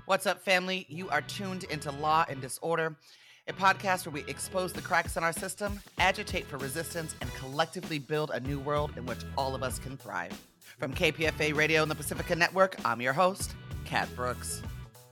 What's up, family? You are tuned into Law and Disorder, a podcast where we expose the cracks in our system, agitate for resistance, and collectively build a new world in which all of us can thrive. From KPFA Radio and the Pacifica Network, I'm your host, Kat Brooks.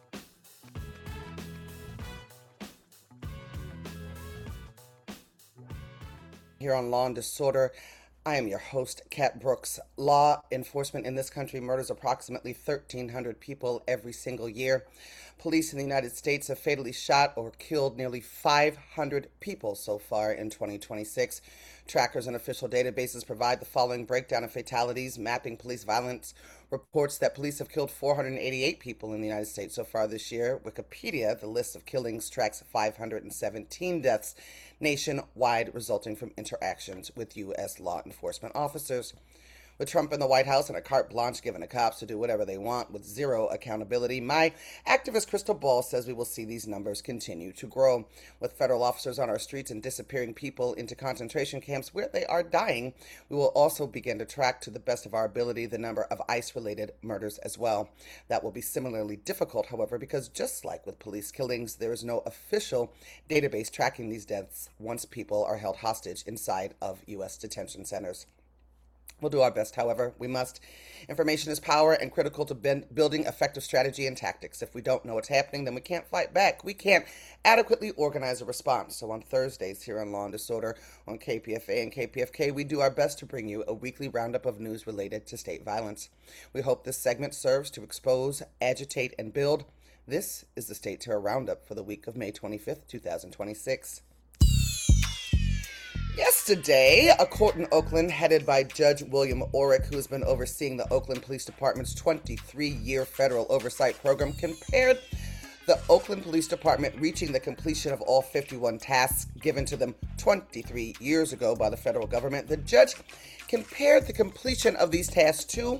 Here on Law and Disorder, I am your host, Kat Brooks. Law enforcement in this country murders approximately 1,300 people every single year. Police in the United States have fatally shot or killed nearly 500 people so far in 2026. Trackers and official databases provide the following breakdown of fatalities. Mapping Police Violence reports that police have killed 488 people in the United States so far this year. Wikipedia, the list of killings, tracks 517 deaths nationwide resulting from interactions with U.S. law enforcement officers. With Trump in the White House and a carte blanche given to cops to do whatever they want with zero accountability, my activist crystal ball says we will see these numbers continue to grow. With federal officers on our streets and disappearing people into concentration camps where they are dying, we will also begin to track to the best of our ability the number of ICE-related murders as well. That will be similarly difficult, however, because just like with police killings, there is no official database tracking these deaths once people are held hostage inside of U.S. detention centers. We'll do our best, however, we must. Information is power and critical to building effective strategy and tactics. If we don't know what's happening, then we can't fight back. We can't adequately organize a response. So on Thursdays here on Law and Disorder on KPFA and KPFK, we do our best to bring you a weekly roundup of news related to state violence. We hope this segment serves to expose, agitate, and build. This is the State Terror Roundup for the week of May 25th, 2026. Yesterday, a court in Oakland headed by Judge William Orrick, who has been overseeing the Oakland Police Department's 23-year federal oversight program, compared the Oakland Police Department reaching the completion of all 51 tasks given to them 23 years ago by the federal government. The judge compared the completion of these tasks to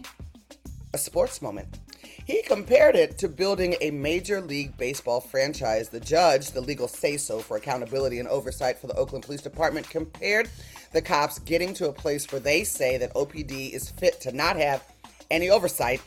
a sports moment. He compared it to building a Major League Baseball franchise. The judge, the legal say-so for accountability and oversight for the Oakland Police Department, compared the cops getting to a place where they say that OPD is fit to not have any oversight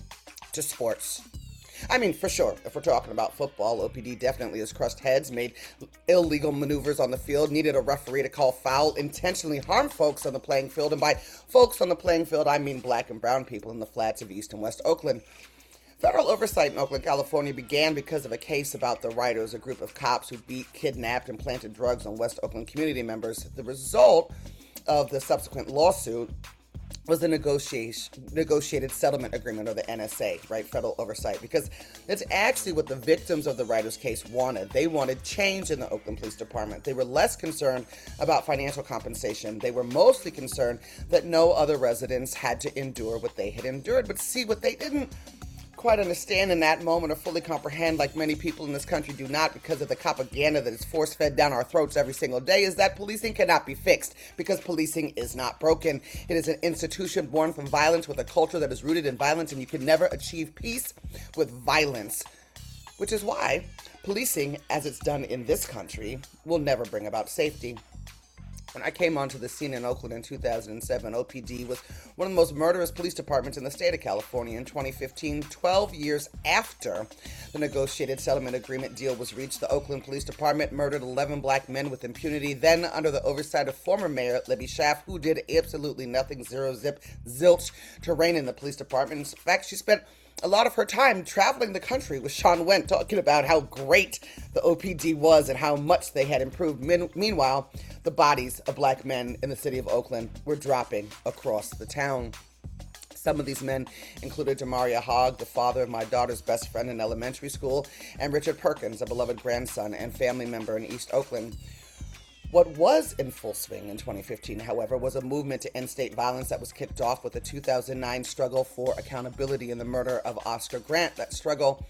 to sports. I mean, for sure, if we're talking about football, OPD definitely has crushed heads, made illegal maneuvers on the field, needed a referee to call foul, intentionally harmed folks on the playing field, and by folks on the playing field, I mean black and brown people in the flats of East and West Oakland. Federal oversight in Oakland, California began because of a case about the Riders, a group of cops who beat, kidnapped, and planted drugs on West Oakland community members. The result of the subsequent lawsuit was the negotiated settlement agreement, or the NSA, right? Federal oversight, because it's actually what the victims of the Riders case wanted. They wanted change in the Oakland Police Department. They were less concerned about financial compensation. They were mostly concerned that no other residents had to endure what they had endured. But see, what they didn't quite understand in that moment or fully comprehend, like many people in this country do not because of the propaganda that is force-fed down our throats every single day, is that policing cannot be fixed because policing is not broken. It is an institution born from violence with a culture that is rooted in violence, and you can never achieve peace with violence, which is why policing, as it's done in this country, will never bring about safety. When I came onto the scene in Oakland in 2007, OPD was one of the most murderous police departments in the state of California. In 2015, 12 years after the negotiated settlement agreement deal was reached, the Oakland Police Department murdered 11 black men with impunity, then under the oversight of former Mayor Libby Schaaf, who did absolutely nothing, zero, zip, zilch, to rein in the police department. In fact, she spent a lot of her time traveling the country with Shawn Wendt, talking about how great the OPD was and how much they had improved. Meanwhile, the bodies of black men in the city of Oakland were dropping across the town. Some of these men included Demaria Hogg, the father of my daughter's best friend in elementary school, and Richard Perkins, a beloved grandson and family member in East Oakland. What was in full swing in 2015, however, was a movement to end state violence that was kicked off with the 2009 struggle for accountability in the murder of Oscar Grant. That struggle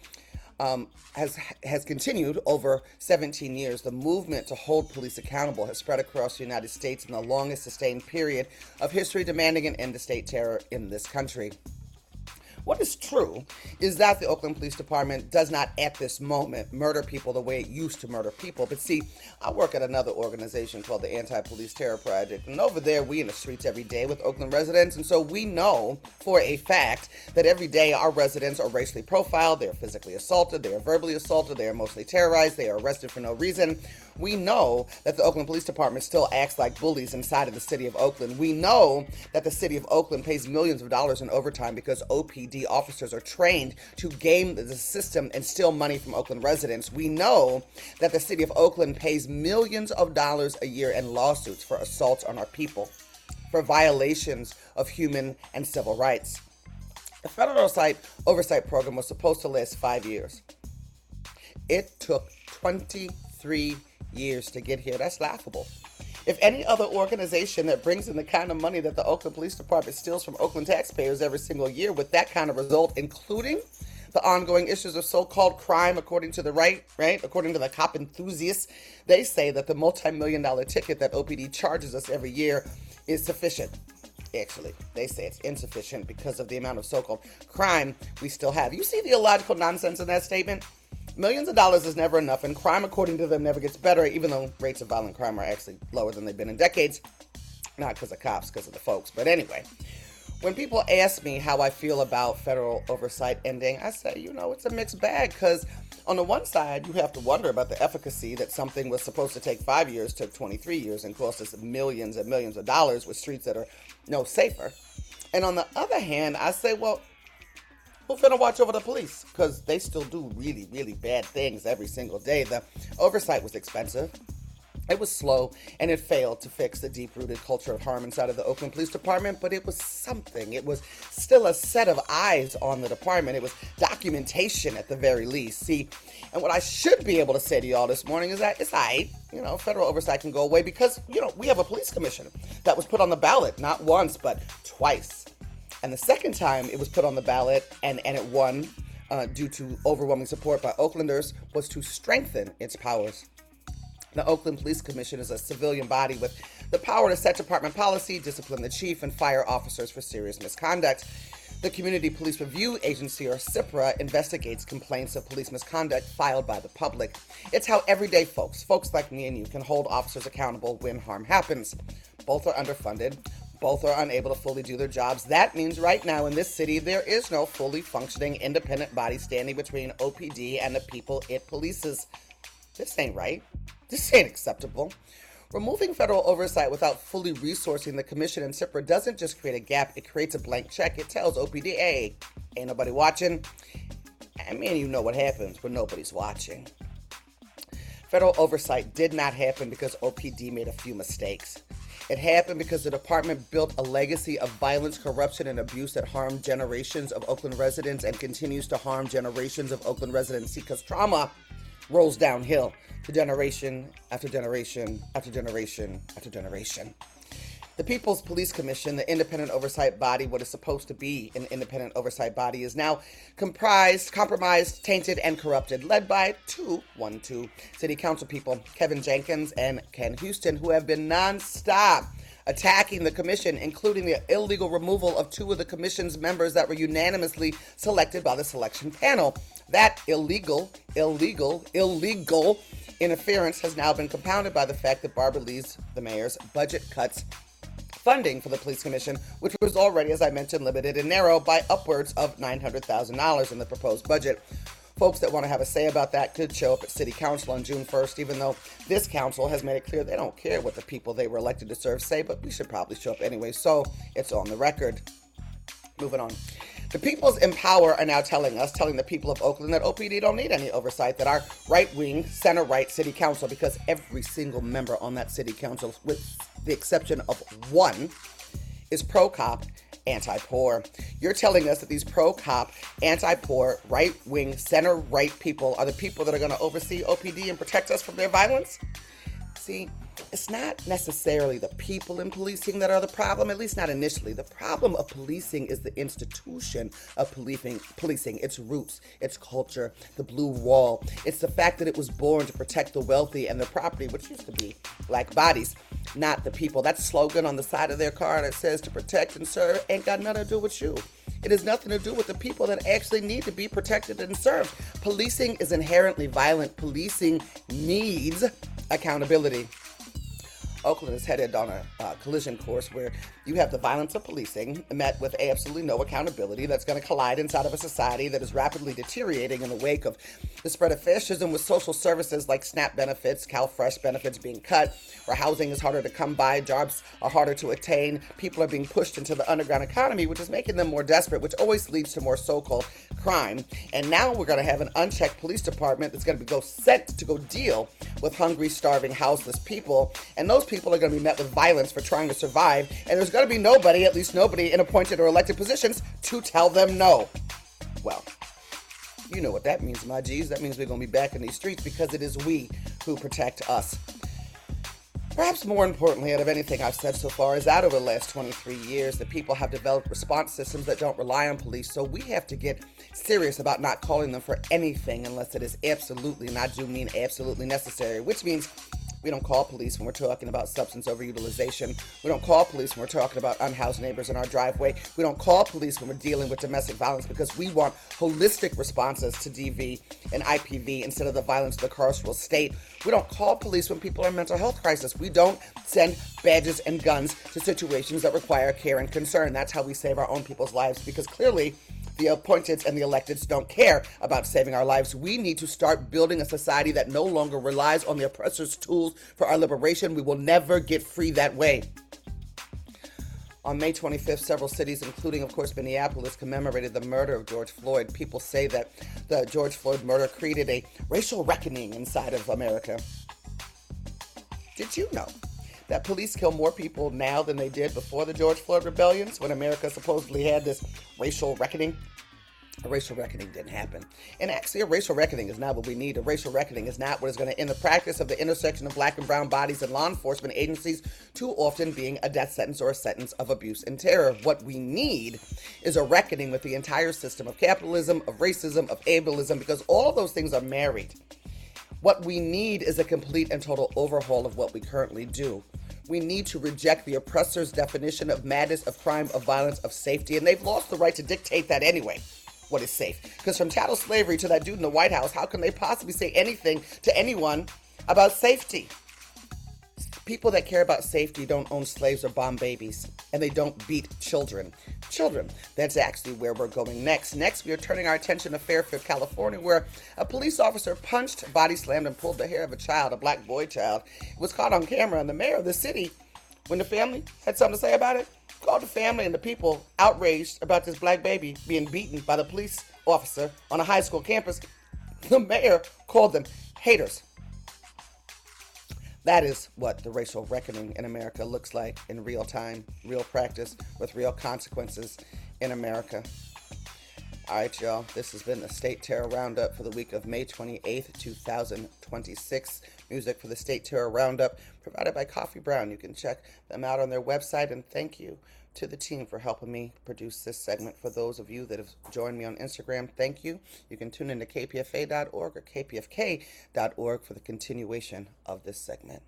has continued over 17 years. The movement to hold police accountable has spread across the United States in the longest sustained period of history, demanding an end to state terror in this country. What is true is that the Oakland Police Department does not at this moment murder people the way it used to murder people. But see, I work at another organization called the Anti-Police Terror Project, and over there we in the streets every day with Oakland residents, and so we know for a fact that every day our residents are racially profiled, they are physically assaulted, they are verbally assaulted, they are emotionally terrorized, they are arrested for no reason. We know that the Oakland Police Department still acts like bullies inside of the city of Oakland. We know that the city of Oakland pays millions of dollars in overtime because OPD officers are trained to game the system and steal money from Oakland residents. We know that the city of Oakland pays millions of dollars a year in lawsuits for assaults on our people, for violations of human and civil rights. The federal oversight program was supposed to last 5 years. It took 23 years to get here. That's laughable. If any other organization that brings in the kind of money that the Oakland Police Department steals from Oakland taxpayers every single year with that kind of result, including the ongoing issues of so-called crime, according to the right, according to the cop enthusiasts, they say that the multi-million-dollar ticket that OPD charges us every year is sufficient. Actually, they say it's insufficient because of the amount of so-called crime we still have. You see the illogical nonsense in that statement? Millions of dollars is never enough, and crime, according to them, never gets better, even though rates of violent crime are actually lower than they've been in decades. Not because of cops, because of the folks. But anyway, when people ask me how I feel about federal oversight ending, I say, it's a mixed bag, because on the one side, you have to wonder about the efficacy that something was supposed to take 5 years, took 23 years, and cost us millions and millions of dollars with streets that are no safer. And on the other hand, I say, well, who's going to watch over the police? Because they still do really, really bad things every single day. The oversight was expensive. It was slow, and it failed to fix the deep-rooted culture of harm inside of the Oakland Police Department, but it was something. It was still a set of eyes on the department. It was documentation at the very least. See, and what I should be able to say to y'all this morning is that it's all right. Federal oversight can go away because, we have a police commission that was put on the ballot not once, but twice. And the second time it was put on the ballot and it won due to overwhelming support by Oaklanders was to strengthen its powers. The Oakland Police Commission is a civilian body with the power to set department policy, discipline the chief, and fire officers for serious misconduct. The Community Police Review Agency, or CIPRA, investigates complaints of police misconduct filed by the public. It's how everyday folks like me and you, can hold officers accountable when harm happens. Both are underfunded. Both are unable to fully do their jobs. That means right now in this city, there is no fully functioning independent body standing between OPD and the people it polices. This ain't right. This ain't acceptable. Removing federal oversight without fully resourcing the commission and CIPRA doesn't just create a gap, it creates a blank check. It tells OPD, hey, ain't nobody watching. I mean, you know what happens when nobody's watching. Federal oversight did not happen because OPD made a few mistakes. It happened because the department built a legacy of violence, corruption, and abuse that harmed generations of Oakland residents and continues to harm generations of Oakland residents. See, because trauma rolls downhill to generation after generation after generation after generation. The People's Police Commission, the independent oversight body, what is supposed to be an independent oversight body, is now compromised, tainted, and corrupted, led by two city council people, Kevin Jenkins and Ken Houston, who have been nonstop attacking the commission, including the illegal removal of two of the commission's members that were unanimously selected by the selection panel. That illegal interference has now been compounded by the fact that Barbara Lee's, the mayor's, budget cuts funding for the police commission, which was already, as I mentioned, limited and narrow by upwards of $900,000 in the proposed budget. Folks that want to have a say about that could show up at City Council on June 1st, even though this council has made it clear they don't care what the people they were elected to serve say, but we should probably show up anyway, so it's on the record. Moving on. The peoples in power are now telling the people of Oakland that OPD don't need any oversight, that our right-wing, center-right city council, because every single member on that city council, with the exception of one, is pro-cop, anti-poor. You're telling us that these pro-cop, anti-poor, right-wing, center-right people are the people that are going to oversee OPD and protect us from their violence? See, it's not necessarily the people in policing that are the problem, at least not initially. The problem of policing is the institution of policing, its roots, its culture, the blue wall. It's the fact that it was born to protect the wealthy and the property, which used to be black bodies, not the people. That slogan on the side of their car that says to protect and serve ain't got nothing to do with you. It has nothing to do with the people that actually need to be protected and served. Policing is inherently violent. Policing needs accountability. Oakland is headed on a collision course where you have the violence of policing met with absolutely no accountability that's going to collide inside of a society that is rapidly deteriorating in the wake of the spread of fascism, with social services like SNAP benefits, CalFresh benefits being cut, where housing is harder to come by, jobs are harder to attain, people are being pushed into the underground economy, which is making them more desperate, which always leads to more so-called crime. And now we're going to have an unchecked police department that's going to be sent to go deal with hungry, starving, houseless people. And those people are going to be met with violence for trying to survive. And there's going to be nobody, at least nobody in appointed or elected positions, to tell them no. Well, you know what that means, my G's. That means we're going to be back in these streets because it is we who protect us. Perhaps more importantly, out of anything I've said so far, is that over the last 23 years, the people have developed response systems that don't rely on police. So we have to get serious about not calling them for anything unless it is absolutely, and I do mean absolutely necessary, which means we don't call police when we're talking about substance overutilization. We don't call police when we're talking about unhoused neighbors in our driveway. We don't call police when we're dealing with domestic violence because we want holistic responses to DV and IPV instead of the violence of the carceral state. We don't call police when people are in mental health crisis. We don't send badges and guns to situations that require care and concern. That's how we save our own people's lives, because clearly the appointed and the electeds don't care about saving our lives. We need to start building a society that no longer relies on the oppressor's tools for our liberation. We will never get free that way. On May 25th, several cities, including, of course, Minneapolis, commemorated the murder of George Floyd. People say that the George Floyd murder created a racial reckoning inside of America. Did you know that police kill more people now than they did before the George Floyd rebellions, when America supposedly had this racial reckoning? A racial reckoning didn't happen. And actually, a racial reckoning is not what we need. A racial reckoning is not what is going to end the practice of the intersection of black and brown bodies in law enforcement agencies too often being a death sentence or a sentence of abuse and terror. What we need is a reckoning with the entire system of capitalism, of racism, of ableism, because all of those things are married. What we need is a complete and total overhaul of what we currently do. We need to reject the oppressor's definition of madness, of crime, of violence, of safety, and they've lost the right to dictate that anyway. What is safe? Because from chattel slavery to that dude in the White House, how can they possibly say anything to anyone about safety? People that care about safety don't own slaves or bomb babies, and they don't beat children. That's actually where we're going next. Next, we are turning our attention to Fairfield, California, where a police officer punched, body slammed, and pulled the hair of a child, a black boy child. It was caught on camera, and the mayor of the city, when the family had something to say about it, called the family and the people outraged about this black baby being beaten by the police officer on a high school campus. The mayor called them haters. That is what the racial reckoning in America looks like in real time, real practice, with real consequences in America. All right, y'all, this has been the State Terror Roundup for the week of May 28th, 2026. Music for the State Terror Roundup provided by Coffee Brown. You can check them out on their website, and thank you to the team for helping me produce this segment. For those of you that have joined me on Instagram, thank you. You can tune in to kpfa.org or kpfk.org for the continuation of this segment.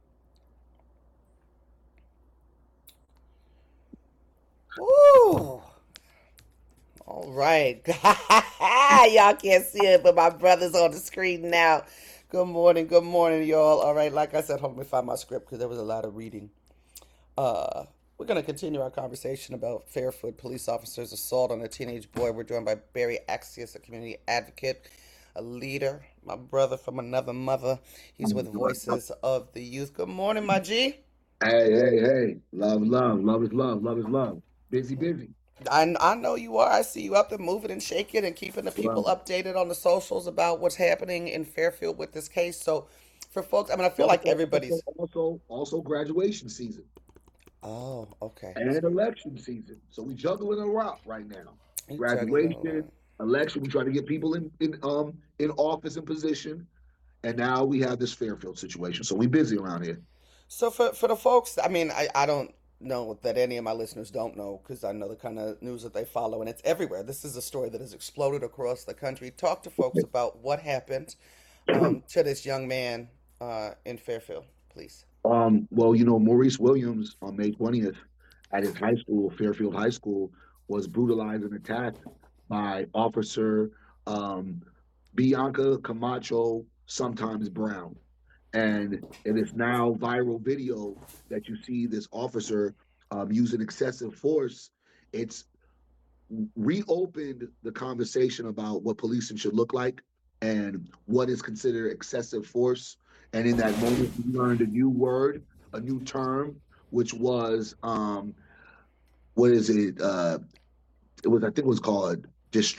Woo! All right. Y'all can't see it, but my brother's on the screen now. Good morning, y'all. All right, like I said, hold on, let me find my script because there was a lot of reading. We're going to continue our conversation about Fairfield police officers' assault on a teenage boy. We're joined by Barry Axius, a community advocate, a leader, my brother from another mother. He's with Voices of the Youth. Good morning, my G. Hey. Love is love. Love is love. Busy. I know you are. I see you up there moving and shaking and keeping the people Well, updated on the socials about what's happening in Fairfield with this case. So, for folks, I mean, I feel like also, everybody's. also graduation season Oh, okay. and election season. So we juggling a lot right now. You juggling a Graduation, lot. election. We try to get people in office and position, and now we have this Fairfield situation. So we busy around here. So for the folks, I mean, I don't know that any of my listeners don't know because I know the kind of news that they follow, and it's everywhere. This is a story that has exploded across the country. Talk to folks about what happened to this young man in Fairfield, please. Well, Maurice Williams on May 20th at his high school, Fairfield High School, was brutalized and attacked by Officer um, Bianca Camacho, sometimes Brown. And it is now viral video that you see this officer using excessive force. It's reopened the conversation about what policing should look like and what is considered excessive force. And in that moment, we learned a new word, a new term, which was what is it? It was, I think it was called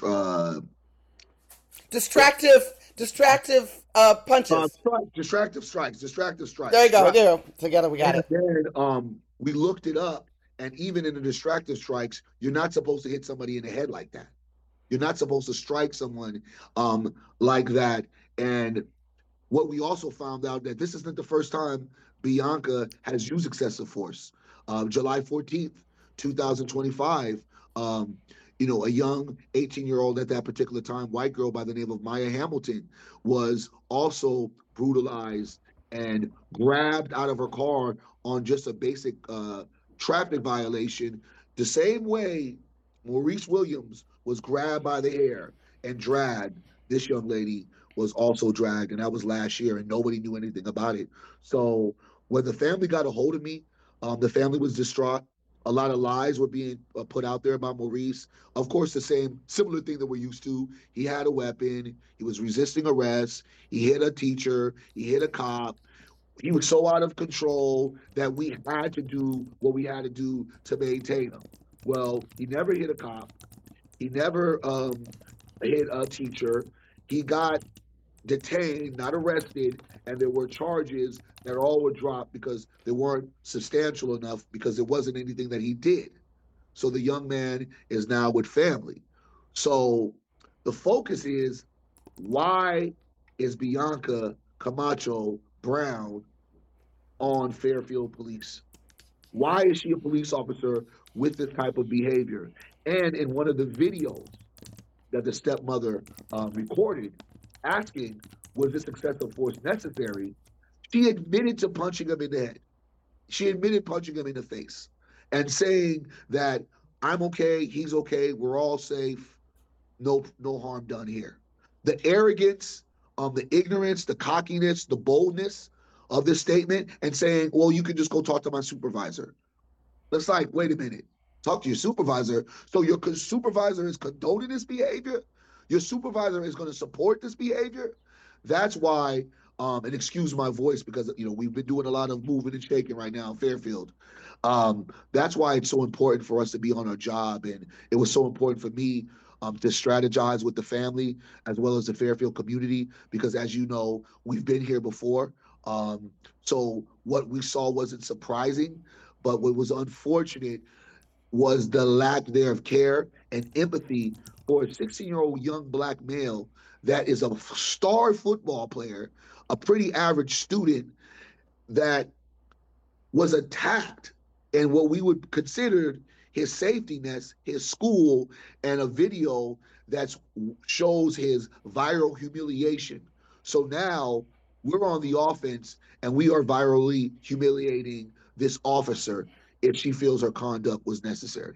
distractive punches. distractive There you strikes. go. Right. There you go. Together we got And it. then we looked it up, and even in the distractive strikes, you're not supposed to hit somebody in the head like that. You're not supposed to strike someone like that. And what we also found out that this isn't the first time Bianca has used excessive force. July 14th, 2025, a young 18-year-old at that particular time, white girl by the name of Maya Hamilton, was also brutalized and grabbed out of her car on just a basic traffic violation, the same way Maurice Williams was grabbed by the hair and dragged. This young lady was also dragged, and that was last year, and nobody knew anything about it. So when the family got a hold of me, the family was distraught. A lot of lies were being put out there about Maurice. Of course, the same similar thing that we're used to. He had a weapon. He was resisting arrest. He hit a teacher. He hit a cop. He was so out of control that we had to do what we had to do to maintain him. Well, he never hit a cop. He never hit a teacher. He got detained, not arrested, and there were charges that all were dropped because they weren't substantial enough because it wasn't anything that he did. So the young man is now with family. So the focus is, why is Bianca Camacho Brown on Fairfield Police? Why is she a police officer with this type of behavior? And in one of the videos that the stepmother recorded, asking, was this excessive force necessary? She admitted to punching him in the head. She admitted punching him in the face and saying that I'm okay, he's okay, we're all safe, no harm done here. The arrogance, the ignorance, the cockiness, the boldness of this statement, and saying, well, you can just go talk to my supervisor. It's like, wait a minute, talk to your supervisor. So your supervisor is condoning this behavior? Your supervisor is going to support this behavior? That's why, and excuse my voice because we've been doing a lot of moving and shaking right now in Fairfield. That's why it's so important for us to be on our job, and it was so important for me to strategize with the family as well as the Fairfield community because, as you know, we've been here before. So what we saw wasn't surprising, but what was unfortunate was the lack there of care and empathy for a 16-year-old young black male that is a star football player, a pretty average student that was attacked in what we would consider his safety nets, his school, and a video that shows his viral humiliation. So now we're on the offense and we are virally humiliating this officer if she feels her conduct was necessary.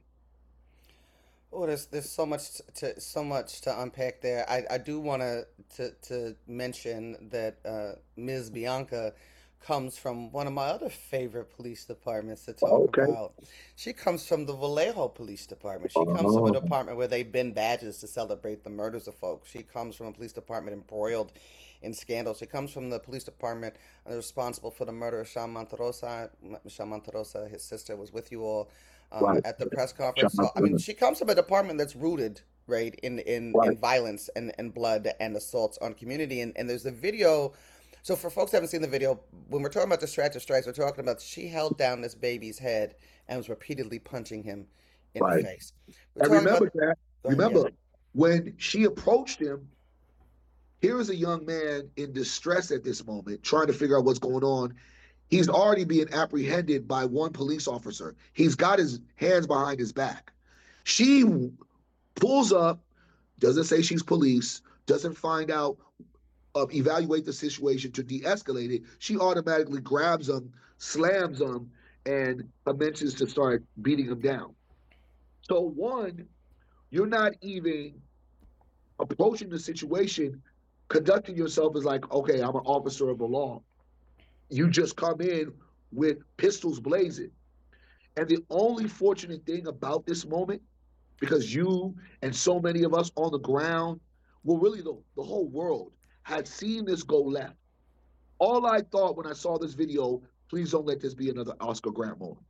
Oh, there's so much to unpack there. I do want to mention that Ms. Bianca comes from one of my other favorite police departments to talk Okay. about. She comes from the Vallejo Police Department. She comes from a Oh, department where they bend badges to celebrate the murders of folks. She comes from a police department embroiled in scandals. She comes from the police department responsible for the murder of Sean Monterosa. Sean Monterosa, his sister, was with you all right. at the press conference. So, I mean, Right. she comes from a department that's rooted, right, in violence and blood and assaults on community. And there's a video. So, for folks that haven't seen the video, when we're talking about distracted strikes, we're talking about she held down this baby's head and was repeatedly punching him in the Right. face. We're And talking remember about, that, go ahead, yeah. remember when she approached him, here is a young man in distress at this moment, trying to figure out what's going on. He's already being apprehended by one police officer. He's got his hands behind his back. She pulls up, doesn't say she's police, doesn't find out, evaluate the situation to de-escalate it. She automatically grabs him, slams him, and commences to start beating him down. So one, you're not even approaching the situation, conducting yourself as like, okay, I'm an officer of the law. You just come in with pistols blazing. And the only fortunate thing about this moment, because you and so many of us on the ground, well, really the whole world had seen this go left. All I thought when I saw this video, please don't let this be another Oscar Grant moment.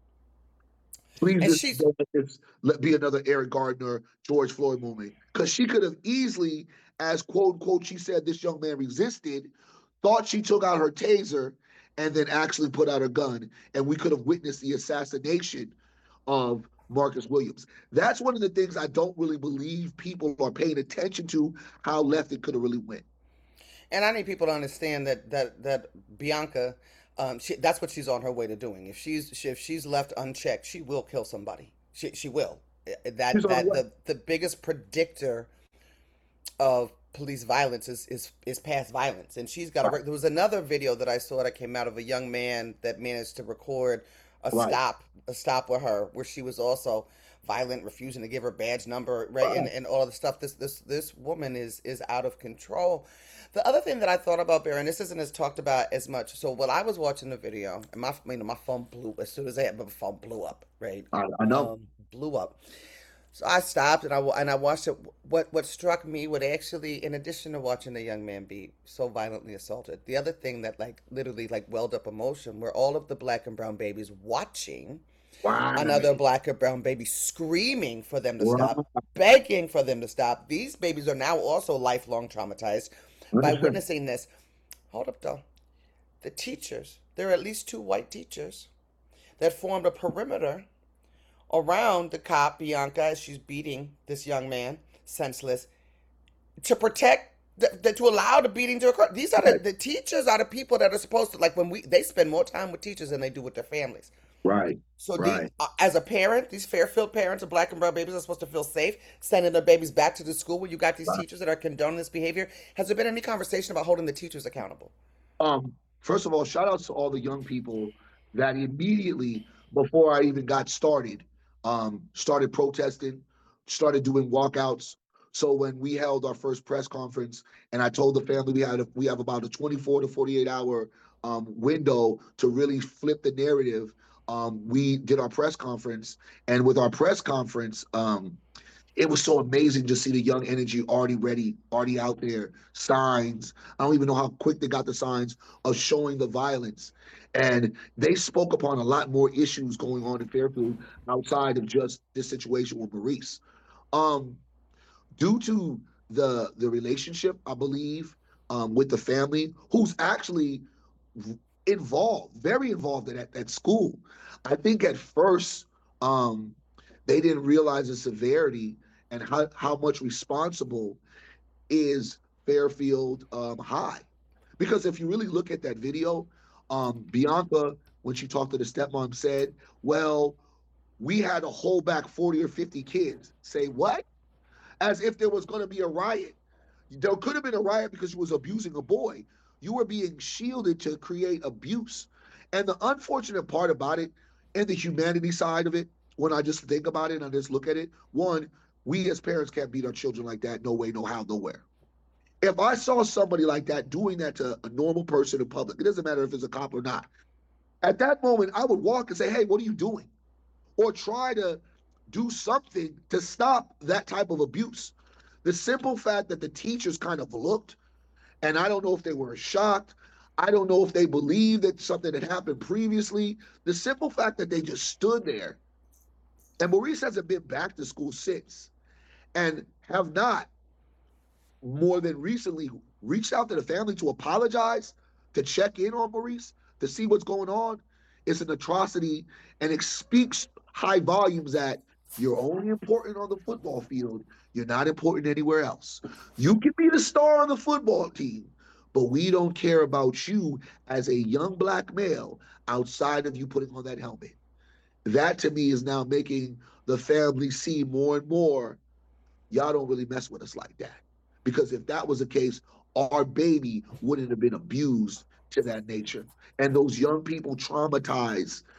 Please And just she's don't let this be another Eric Gardner, George Floyd moment. Because she could have easily, as quote unquote, she said this young man resisted, thought she took out her taser, and then actually put out her gun. And we could have witnessed the assassination of Marcus Williams. That's one of the things I don't really believe people are paying attention to, how left it could have really went. And I need people to understand that Bianca, that's what she's on her way to doing. If she's left unchecked, she will kill somebody. She will. She's on the way. The biggest predictor of police violence is past violence, and she's got a. Right. There was another video that I saw that came out of a young man that managed to record Right. a stop with her where she was also violent, refusing to give her badge number, right, Right. and all of the stuff. This woman is out of control. The other thing that I thought about, Baron, this isn't as talked about as much. So while I was watching the video, and my phone blew as soon as I had my phone blew up, right, I know. blew up. So I stopped and I watched it. What struck me would actually, in addition to watching the young man be so violently assaulted, the other thing that like literally like welled up emotion were all of the black and brown babies watching another Right. black or brown baby screaming for them to Right. stop, begging for them to stop. These babies are now also lifelong traumatized by 100%. witnessing this. Hold up though. The teachers, there are at least two white teachers that formed a perimeter around the cop, Bianca, as she's beating this young man senseless to protect. To allow the beating to occur. These are the teachers are the people that are supposed to like when they spend more time with teachers than they do with their families. Right. So Right. as a parent, these Fairfield parents of black and brown babies are supposed to feel safe sending their babies back to the school where you got these Right. teachers that are condoning this behavior. Has there been any conversation about holding the teachers accountable? First of all, shout outs to all the young people that immediately before I even got started, started protesting, started doing walkouts. So when we held our first press conference, and I told the family we have about a 24 to 48 hour window to really flip the narrative. We did our press conference, and with our press conference, it was so amazing to see the young energy already ready, already out there. Signs. I don't even know how quick they got the signs of showing the violence. And they spoke upon a lot more issues going on in Fairfield outside of just this situation with Maurice. Um, Due to the relationship, I believe, with the family, who's actually involved, very involved in at school. I think at first they didn't realize the severity and how much responsible is Fairfield High. Because if you really look at that video, Bianca, when she talked to the stepmom, said, well, we had to hold back 40 or 50 kids. Say what? As if there was going to be a riot. There could have been a riot because you was abusing a boy. You were being shielded to create abuse. And the unfortunate part about it, and the humanity side of it, when I just think about it and I just look at it, one, we as parents can't beat our children like that. No way, no how, nowhere. If I saw somebody like that doing that to a normal person in public, it doesn't matter if it's a cop or not. At that moment, I would walk and say, hey, what are you doing? Or try to do something to stop that type of abuse. The simple fact that the teachers kind of looked, and I don't know if they were shocked. I don't know if they believed that something had happened previously. The simple fact that they just stood there, and Maurice hasn't been back to school since, and have not more than recently reached out to the family to apologize, to check in on Maurice, to see what's going on, is an atrocity, and it speaks high volumes that you're only important on the football field. You're not important anywhere else. You can be the star on the football team, but we don't care about you as a young black male outside of you putting on that helmet. That to me is now making the family see more and more, y'all don't really mess with us like that. Because if that was the case, our baby wouldn't have been abused to that nature. And those young people traumatized.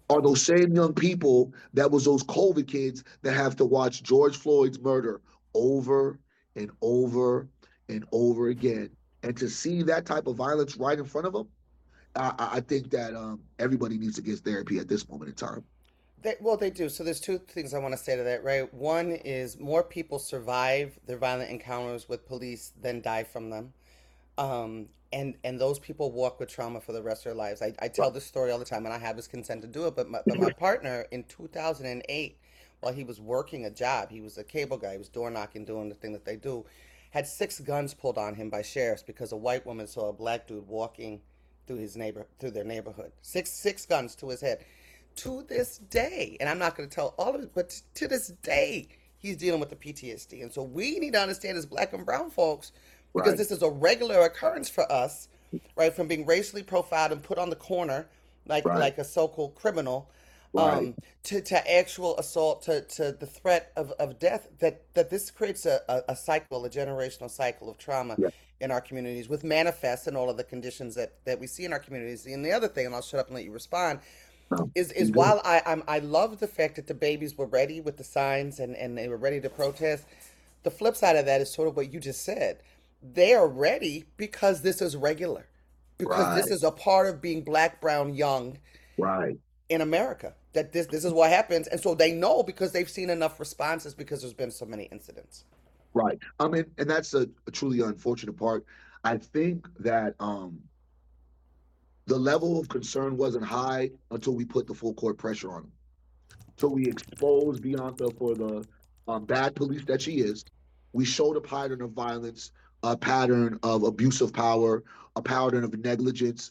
are those same young people that was those COVID kids that have to watch George Floyd's murder over and over and over again. And to see that type of violence right in front of them, I think that everybody needs to get therapy at this moment in time. Well, they do. So there's two things I want to say to that, right? One is more people survive their violent encounters with police than die from them. And those people walk with trauma for the rest of their lives. I tell this story all the time, and I have his consent to do it. But my partner in 2008, while he was working a job, he was a cable guy. He was door knocking, doing the thing that they do. Had 6 guns pulled on him by sheriffs because a white woman saw a black dude walking through their neighborhood. Six guns to his head. To this day, and I'm not going to tell all of it, but to this day, he's dealing with the PTSD. And so we need to understand as black and brown folks, because Right, this is a regular occurrence for us, right? From being racially profiled and put on the corner right, like a so-called criminal, right. to actual assault, to the threat of death, that this creates a cycle, a generational cycle of trauma Yeah. in our communities, with manifests and all of the conditions that we see in our communities. And the other thing, and I'll shut up and let you respond, No, is you good. while I love the fact that the babies were ready with the signs and they were ready to protest, the flip side of that is sort of what you just said. They are ready because this is regular, because this Right, is a part of being black, brown, young right, in America. That this is what happens, and so they know because they've seen enough responses because there's been so many incidents. right. I mean, and that's a truly unfortunate part. I think that the level of concern wasn't high until we put the full court pressure on them. So we exposed Bianca for the bad police that she is. We showed a pattern of violence, a pattern of abuse of power, a pattern of negligence,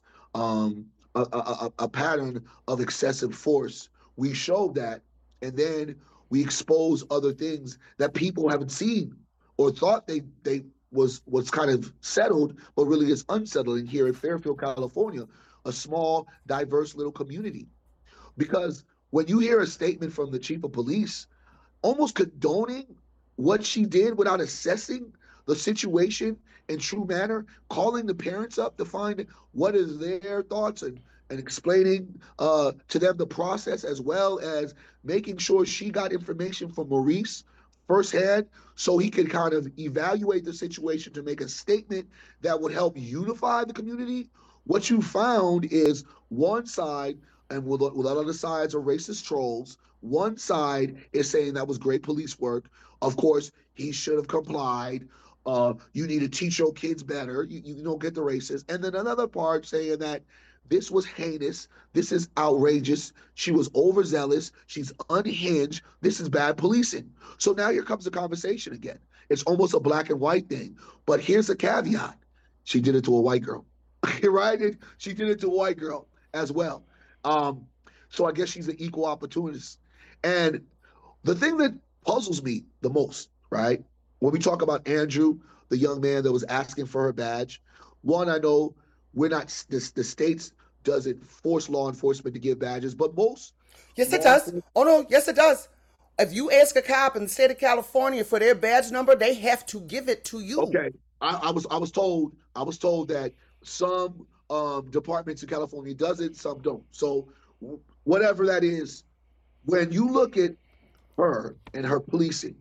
a pattern of excessive force. We showed that, and then we expose other things that people haven't seen or thought they was kind of settled, but really is unsettling here in Fairfield, California, a small, diverse little community. Because when you hear a statement from the chief of police almost condoning what she did without assessing the situation in true manner, calling the parents up to find what is their thoughts and explaining to them the process, as well as making sure she got information from Maurice firsthand so he could kind of evaluate the situation to make a statement that would help unify the community. What you found is one side, and with a lot of the sides are racist trolls. One side is saying that was great police work. Of course, he should have complied. You need to teach your kids better. You don't get the racist. And then another part saying that this was heinous. This is outrageous. She was overzealous. She's unhinged. This is bad policing. So now here comes the conversation again. It's almost a black and white thing. But here's a caveat: she did it to a white girl, right? She did it to a white girl as well. Um, so I guess she's an equal opportunist. And the thing that puzzles me the most, right, when we talk about Andrew, the young man that was asking for her badge, one, I know we're not, the states doesn't force law enforcement to give badges, but most Yes, it law does. enforcement, Oh no, yes, it does. If you ask a cop in the state of California for their badge number, they have to give it to you. okay, I was told that some departments in California does it, some don't. So whatever that is, when you look at her and her policing,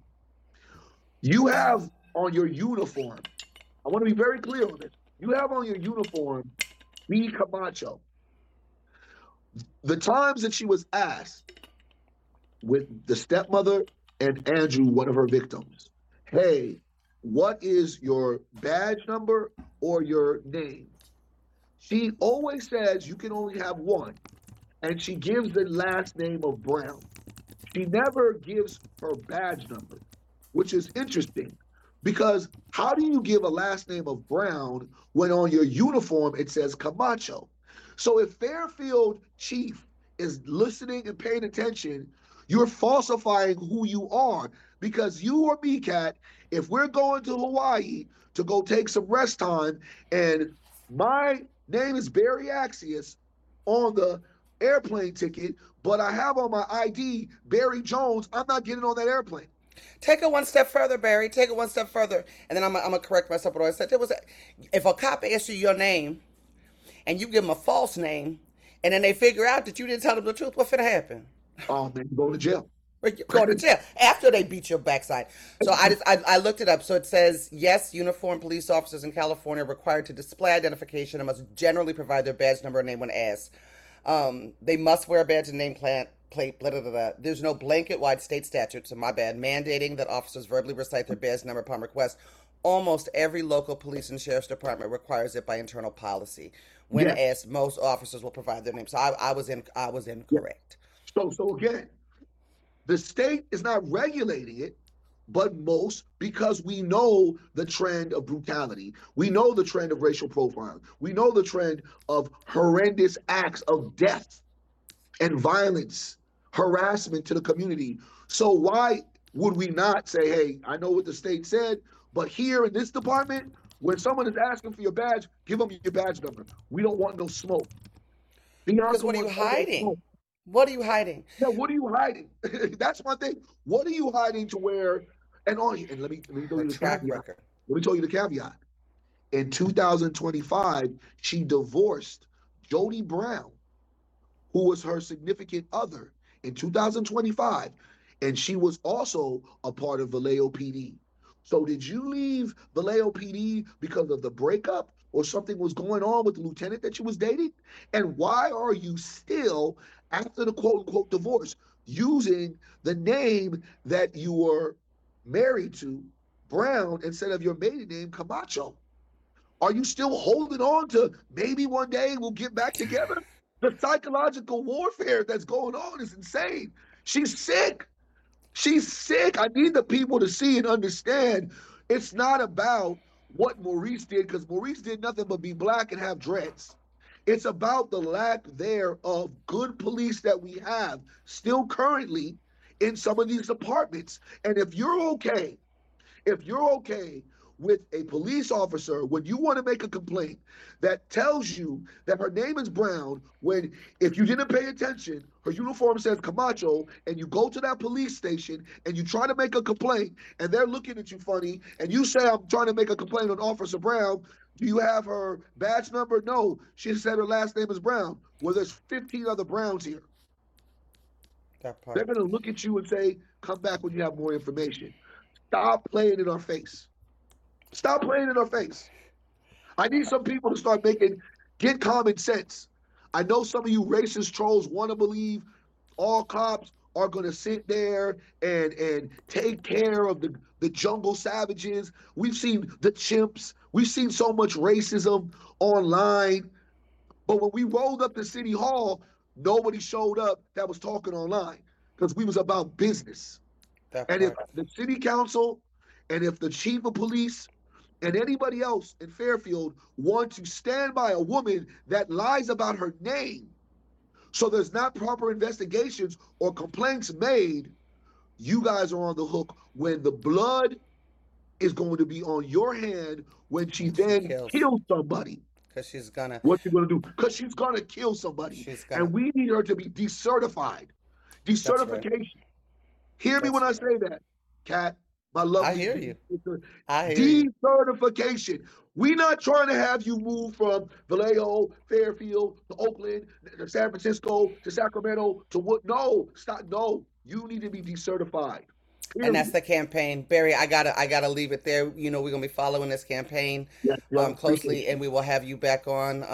you have on your uniform, I want to be very clear on this. You have on your uniform B. Camacho. The times that she was asked with the stepmother and Andrew, one of her victims, hey, what is your badge number or your name? She always says you can only have one, and she gives the last name of Brown. She never gives her badge number, which is interesting because how do you give a last name of Brown when on your uniform it says Camacho? So if Fairfield Chief is listening and paying attention, you're falsifying who you are because you or me, Cat, if we're going to Hawaii to go take some rest time and my name is Barry Axius on the airplane ticket, but I have on my ID Barry Jones, I'm not getting on that airplane. Take it one step further, Barry. Take it one step further, and then I'm gonna correct myself. What I said, if a cop asks you your name and you give him a false name, And then they figure out that you didn't tell them the truth. What's finna happen? Oh man, you go to jail. Or you go to jail after they beat your backside. So I looked it up. So it says yes, uniformed police officers in California are required to display identification and must generally provide their badge number and name when asked. They must wear a badge and name plate. Blah, blah, blah, blah. There's no blanket-wide state statute, so my bad, mandating that officers verbally recite their badge number upon request. Almost every local police and sheriff's department requires it by internal policy. When Yes, asked, most officers will provide their name. So I was yes. incorrect. So again, the state is not regulating it, but most, because we know the trend of brutality. We know the trend of racial profiling. We know the trend of horrendous acts of death and violence, harassment to the community. So why would we not say, hey, I know what the state said, but here in this department, when someone is asking for your badge, give them your badge number. We don't want no smoke. Because Bianca what are you wants no hiding? smoke. What are you hiding? Yeah, what are you hiding? That's my thing. What are you hiding to where? And let me tell Her you the track caveat. record. Let me tell you the caveat. In 2025, she divorced Jody Brown, who was her significant other in 2025, and she was also a part of Vallejo PD. So did you leave Vallejo PD because of the breakup or something was going on with the lieutenant that you was dating? And why are you still, after the quote unquote divorce, using the name that you were married to, Brown, instead of your maiden name, Camacho? Are you still holding on to maybe one day we'll get back together? The psychological warfare that's going on is insane. She's sick. She's sick. I need the people to see and understand it's not about what Maurice did, because Maurice did nothing but be black and have dreads. It's about the lack there of good police that we have still currently in some of these departments. And if you're okay with a police officer when you want to make a complaint that tells you that her name is Brown, when if you didn't pay attention, her uniform says Camacho, and you go to that police station and you try to make a complaint and they're looking at you funny, and you say, I'm trying to make a complaint on Officer Brown. Do you have her badge number? No. She said her last name is Brown. Well, there's 15 other Browns here. That They're part. going to look at you and say, come back when you have more information. Stop playing in our face. Stop playing in our face. I need some people to get common sense. I know some of you racist trolls want to believe all cops are going to sit there and take care of the jungle savages. We've seen the chimps. We've seen so much racism online. But when we rolled up to City Hall, nobody showed up that was talking online because we was about business. That And if part. the city council and if the chief of police and anybody else in Fairfield want to stand by a woman that lies about her name, so there's not proper investigations or complaints made, you guys are on the hook when the blood is going to be on your hand when she When she then kills. kills somebody. Because she's gonna. What's she going to do? Because she's going to kill somebody. She's gonna. And we need her to be decertified. That's right. Decertification. Hear me when That's I right. say that, Kat, my I lovely hear you. sister. I hear you. Decertification. We're not trying to have you move from Vallejo, Fairfield, to Oakland, to San Francisco, to Sacramento, to what? No, stop. No, you need to be decertified. And that's Period. the campaign. Barry, I gotta leave it there. You know, we're gonna be following this campaign Yes, love. Appreciate closely, you. and we will have you back on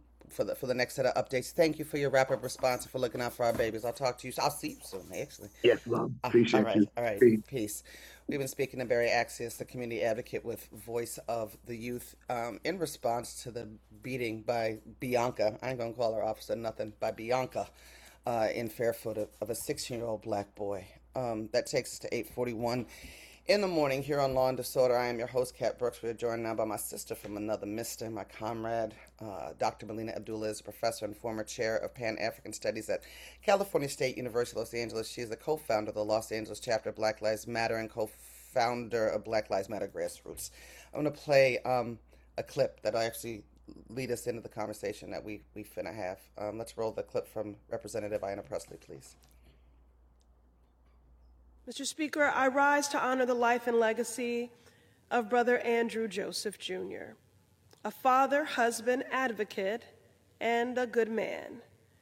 for the next set of updates. Thank you for your rapid response and for looking out for our babies. I'll talk to you. I'll see you soon, actually. Yes, love. All Appreciate right, you. all right. Peace. Peace. We've been speaking to Barry Axius, the community advocate with Voice of the Youth, in response to the beating by Bianca. I ain't gonna call her officer nothing, by Bianca in Fairfield of a 16-year-old black boy. That takes us to 8:41 in the morning here on Law and Disorder. I am your host, Kat Brooks. We are joined now by my sister from another mister, my comrade, Dr. Melina Abdullah is a professor and former chair of Pan-African Studies at California State University, Los Angeles. She is the co-founder of the Los Angeles chapter of Black Lives Matter and co-founder of Black Lives Matter Grassroots. I'm going to play a clip that will actually lead us into the conversation that we finna have. Let's roll the clip from Representative Ayanna Pressley, please. Mr. Speaker, I rise to honor the life and legacy of Brother Andrew Joseph Jr., a father, husband, advocate, and a good man.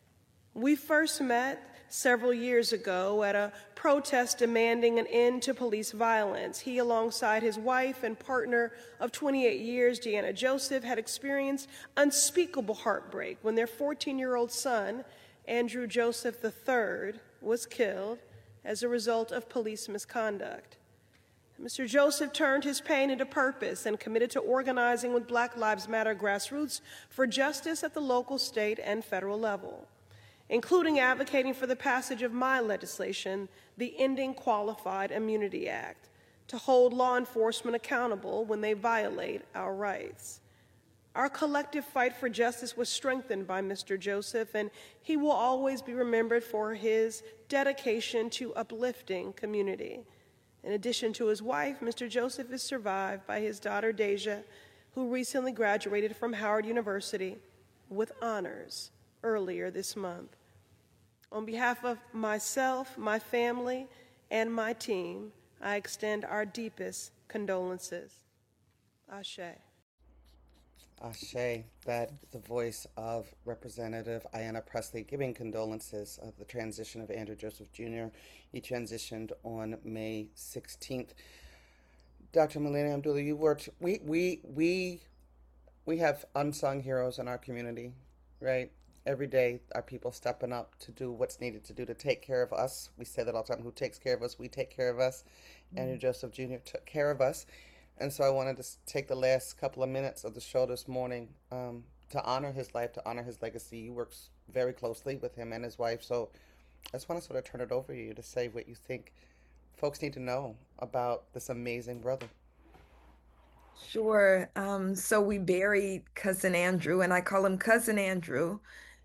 We first met several years ago at a protest demanding an end to police violence. He, alongside his wife and partner of 28 years, Deanna Joseph, had experienced unspeakable heartbreak when their 14-year-old son, Andrew Joseph III, was killed as a result of police misconduct. Mr. Joseph turned his pain into purpose and committed to organizing with Black Lives Matter grassroots for justice at the local, state, and federal level, including advocating for the passage of my legislation, the Ending Qualified Immunity Act, to hold law enforcement accountable when they violate our rights. Our collective fight for justice was strengthened by Mr. Joseph, and he will always be remembered for his dedication to uplifting community. In addition to his wife, Mr. Joseph is survived by his daughter, Deja, who recently graduated from Howard University with honors earlier this month. On behalf of myself, my family, and my team, I extend our deepest condolences. Ashe. Ashe, that is the voice of Representative Ayanna Pressley giving condolences of the transition of Andrew Joseph Jr. He transitioned on May 16th. Dr. Melina Abdullah, you worked, we have unsung heroes in our community, right? Every day, our people stepping up to do what's needed to do to take care of us. We say that all the time. Who takes care of us? We take care of us. Andrew Joseph Jr. took care of us. And so I wanted to take the last couple of minutes of the show this morning to honor his life, to honor his legacy. You work very closely with him and his wife. So I just want to sort of turn it over to you to say what you think folks need to know about this amazing brother. Sure. So we buried Cousin Andrew, and I call him Cousin Andrew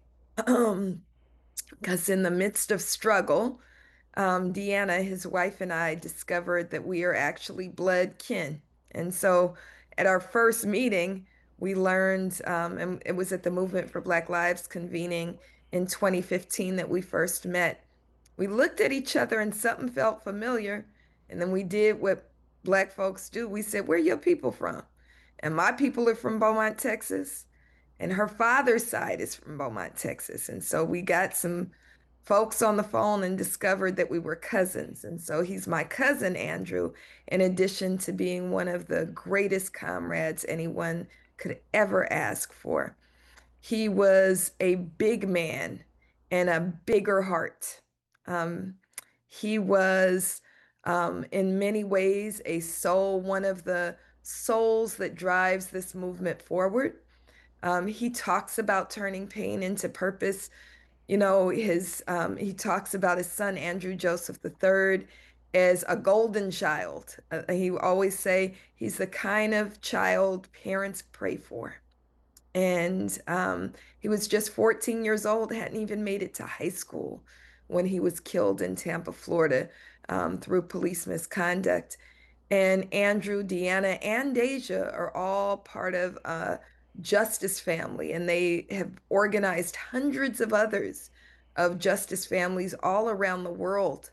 because in the midst of struggle, Deanna, his wife, and I discovered that we are actually blood kin. And so at our first meeting, we learned, and it was at the Movement for Black Lives convening in 2015 that we first met. We looked at each other and something felt familiar. And then we did what Black folks do. We said, "Where are your people from?" And my people are from Beaumont, Texas. And her father's side is from Beaumont, Texas. And so we got some folks on the phone and discovered that we were cousins. And so he's my cousin, Andrew, in addition to being one of the greatest comrades anyone could ever ask for. He was a big man and a bigger heart. He was, in many ways, a soul, one of the souls that drives this movement forward. He talks about turning pain into purpose. You know, he talks about his son, Andrew Joseph III, as a golden child. He always say he's the kind of child parents pray for. And he was just 14 years old, hadn't even made it to high school when he was killed in Tampa, Florida, through police misconduct. And Andrew, Deanna, and Deja are all part of Justice Family, and they have organized hundreds of others of Justice families all around the world.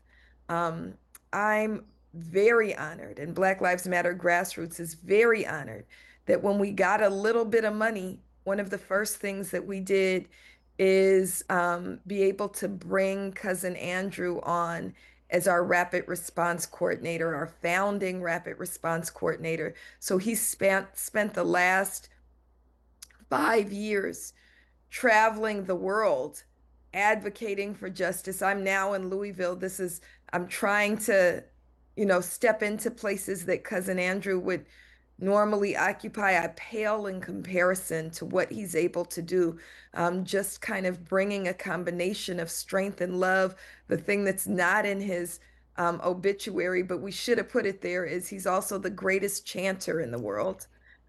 I'm very honored, and Black Lives Matter Grassroots is very honored that when we got a little bit of money, one of the first things that we did is be able to bring Cousin Andrew on as our rapid response coordinator, our founding rapid response coordinator. So he spent the last 5 years traveling the world, advocating for justice. I'm now in Louisville. I'm trying to, step into places that Cousin Andrew would normally occupy. I pale in comparison to what he's able to do. Just kind of bringing a combination of strength and love. The thing that's not in his obituary, but we should have put it there, is he's also the greatest chanter in the world.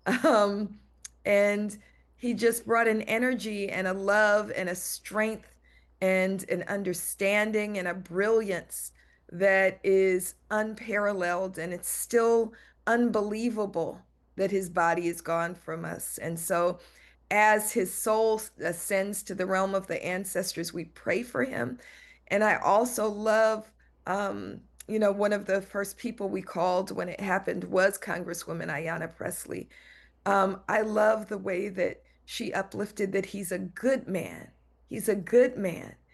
And he just brought an energy and a love and a strength and an understanding and a brilliance that is unparalleled. And it's still unbelievable that his body is gone from us. And so as his soul ascends to the realm of the ancestors, we pray for him. And I also love, one of the first people we called when it happened was Congresswoman Ayanna Pressley. I love the way that she uplifted that he's a good man. He's a good man.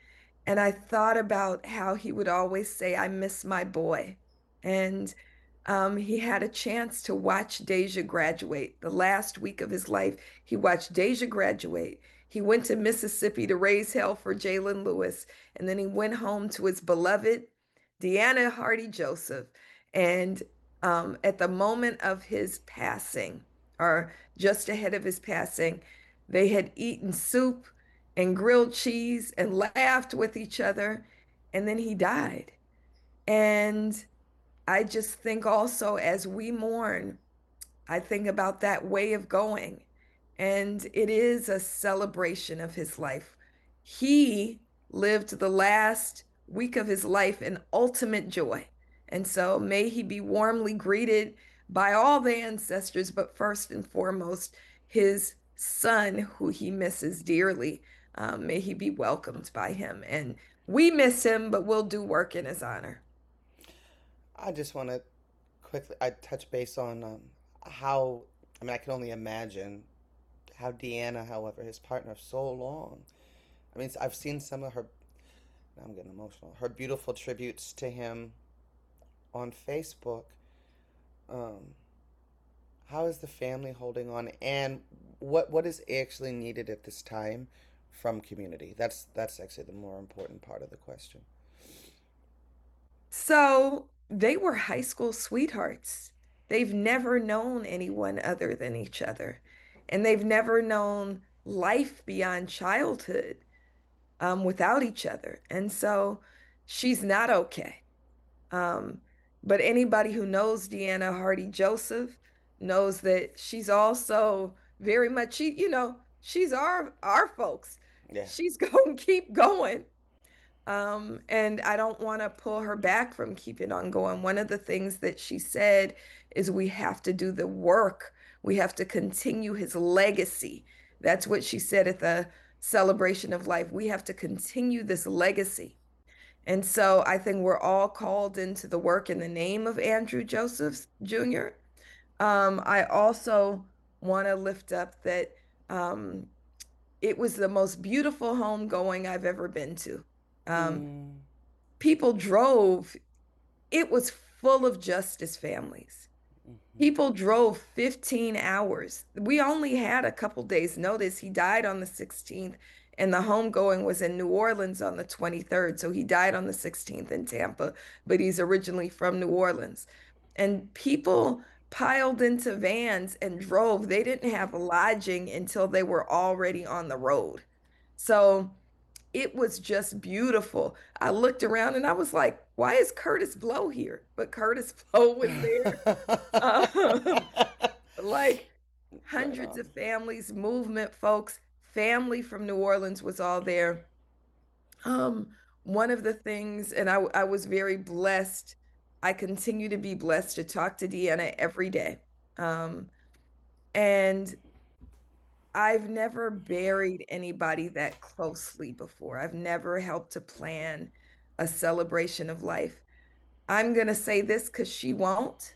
And I thought about how he would always say, I miss my boy. And he had a chance to watch Deja graduate. The last week of his life, he watched Deja graduate. He went to Mississippi to raise hell for Jalen Lewis. And then he went home to his beloved Deanna Hardy Joseph. And at the moment of his passing, or just ahead of his passing, they had eaten soup and grilled cheese and laughed with each other. And then he died. And I just think also as we mourn, I think about that way of going. And it is a celebration of his life. He lived the last week of his life in ultimate joy. And so may he be warmly greeted by all the ancestors, but first and foremost, his son, who he misses dearly. May he be welcomed by him. And we miss him, but we'll do work in his honor. I just want to quickly I touch base on how I mean I can only imagine how Deanna, however, his partner of so long. I mean, I've seen some of her. Now I'm getting emotional. Her beautiful tributes to him on Facebook. Um, how is the family holding on, and what is actually needed at this time from community? That's actually the more important part of the question. So they were high school sweethearts. They've never known anyone other than each other, and they've never known life beyond childhood without each other. And so she's not okay. Um, but anybody who knows Deanna Hardy Joseph knows that she's also very much, she's our folks. Yeah. She's going to keep going. And I don't want to pull her back from keeping on going. One of the things that she said is we have to do the work. We have to continue his legacy. That's what she said at the celebration of life. We have to continue this legacy. And so I think we're all called into the work in the name of Andrew Joseph Jr. I also want to lift up that um, it was the most beautiful homegoing I've ever been to. Um, Mm, People drove, it was full of justice families. mhm. People drove 15 hours. We only had a couple days notice. He died on the 16th, and the homegoing was in New Orleans on the 23rd. So he died on the 16th in Tampa, but he's originally from New Orleans. And people piled into vans and drove. They didn't have lodging until they were already on the road. So it was just beautiful. I looked around and I was like, why is Curtis Blow here? But Curtis Blow was there. Um, like Right hundreds on. of families, movement folks, family from New Orleans was all there. Um, One of the things, and I was very blessed. I continue to be blessed to talk to Deanna every day. Um, and I've never buried anybody that closely before. I've never helped to plan a celebration of life. I'm going to say this because she won't.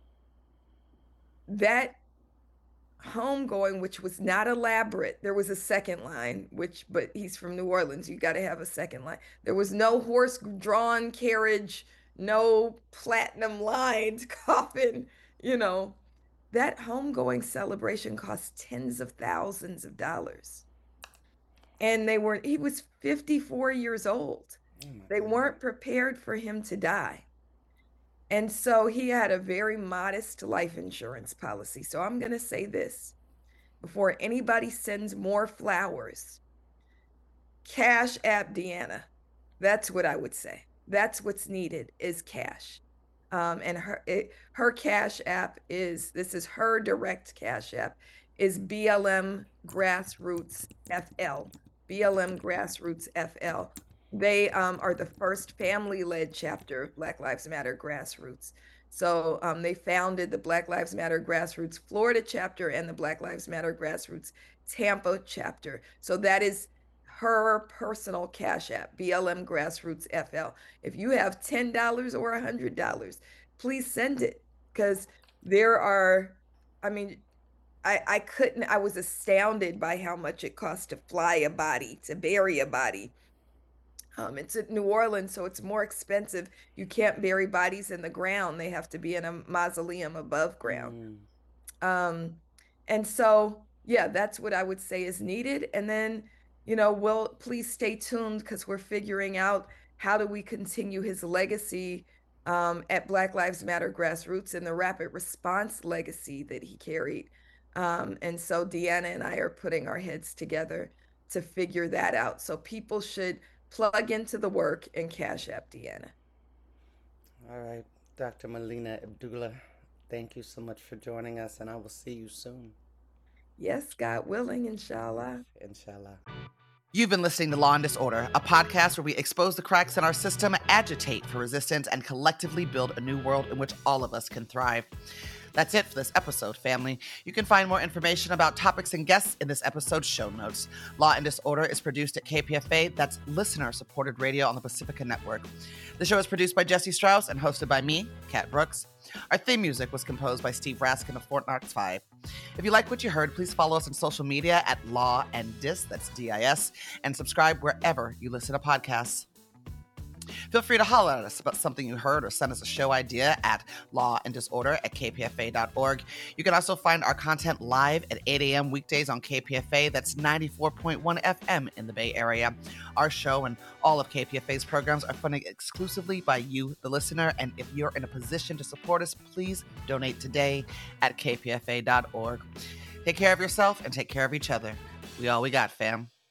That homegoing, which was not elaborate, there was a second line, but he's from New Orleans. You got to have a second line. There was no horse drawn carriage, no platinum lined coffin, you know. That homegoing celebration cost tens of thousands of dollars. And he was 54 years old. Oh my They God. weren't prepared for him to die. And so he had a very modest life insurance policy. So I'm going to say this before anybody sends more flowers, Cash App Deanna. That's what I would say. That's what's needed is cash. And her Cash App this is her direct Cash App is BLM Grassroots FL. BLM Grassroots FL. They are the first family-led chapter of Black Lives Matter Grassroots. So they founded the Black Lives Matter Grassroots Florida chapter and the Black Lives Matter Grassroots Tampa chapter. So that is her personal Cash App, BLM Grassroots FL. If you have $10 or $100, please send it because there are, I mean, I was astounded by how much it costs to fly a body, to bury a body. It's at New Orleans, so it's more expensive. You can't bury bodies in the ground. They have to be in a mausoleum above ground. Um, and so, yeah, that's what I would say is needed. And then, we'll please stay tuned because we're figuring out how do we continue his legacy at Black Lives Matter Grassroots and the rapid response legacy that he carried. And so Deanna and I are putting our heads together to figure that out. So people should plug into the work and Cash App Deanna. All right, Dr. Melina Abdullah, thank you so much for joining us, and I will see you soon. Yes, God willing, inshallah. Inshallah. You've been listening to Law and Disorder, a podcast where we expose the cracks in our system, agitate for resistance, and collectively build a new world in which all of us can thrive. That's it for this episode, family. You can find more information about topics and guests in this episode's show notes. Law and Disorder is produced at KPFA, that's listener-supported radio on the Pacifica Network. The show is produced by Jesse Strauss and hosted by me, Kat Brooks. Our theme music was composed by Steve Raskin of Fort Knox 5. If you like what you heard, please follow us on social media at Law and Dis, that's D-I-S, and subscribe wherever you listen to podcasts. Feel free to holler at us about something you heard or send us a show idea at lawanddisorder@kpfa.org. You can also find our content live at 8 a.m. weekdays on KPFA. That's 94.1 FM in the Bay Area. Our show and all of KPFA's programs are funded exclusively by you, the listener. And if you're in a position to support us, please donate today at kpfa.org. Take care of yourself and take care of each other. We all we got, fam.